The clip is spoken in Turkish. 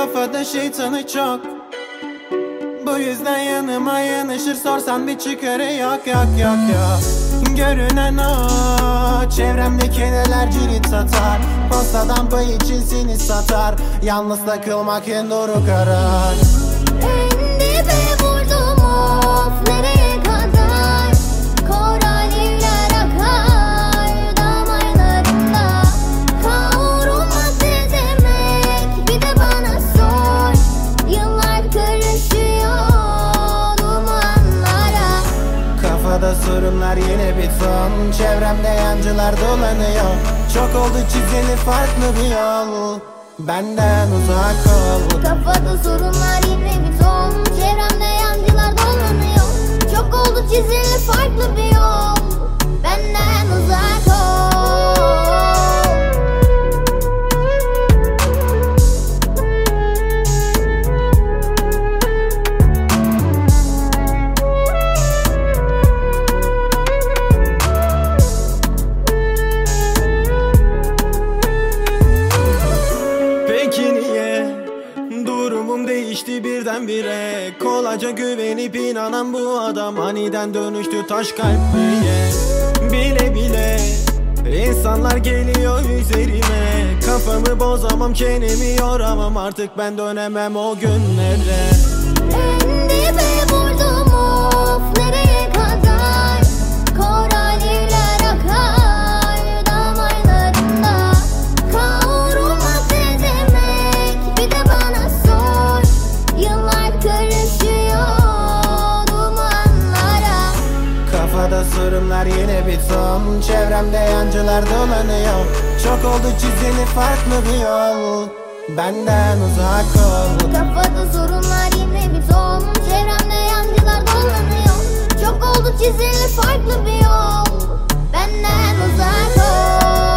kafada şeytanı çok. Bu yüzden yanıma yanaşır, sorsan bir çıkarı yok yok yok yok. Görünen o, çevremdekiler cirit satar. Postadan pay için seni satar. Yalnız takılmak en doğru karar. En dibe vurdum, of nereye kadar? Koralliler akar damarlarımda. Kavrulmak ne demek, bir de bana sor. Yıllar karışıyor dumanlara. Kafada sorunlar yine bir ton. Çevremde yancılar dolanıyor. Çok oldu çizili farklı bir yol. Benden uzak ol. Kafada sorunlar yine bir ton. Çevremde yancılar dolanıyor. Çok oldu çizili farklı bir yol. Benden uzak ol. Peki niye durumum değişti birdenbire? Kolayca güvenip inanan bu adam aniden dönüştü taş kalpliye. Bile bile insanlar geliyor üzerime. Kafamı bozamam, çenemi yoramam, artık ben dönemem o günlere. En dibe vurdum, of nereye kadar? Koralliler akar damarlarımda. Kavrulmak ne demek, bir de bana sor. Yıllar karışıyor dumanlara. Kafada sorunlar yine bir ton. Çevremde yancılar dolanıyor. Çok oldu çizili farklı bir yol. Benden uzak ol. Kafada sorunlar yine bir ton. Çevremde yancılar dolanıyor. Çok oldu çizili farklı bir yol. Benden uzak ol.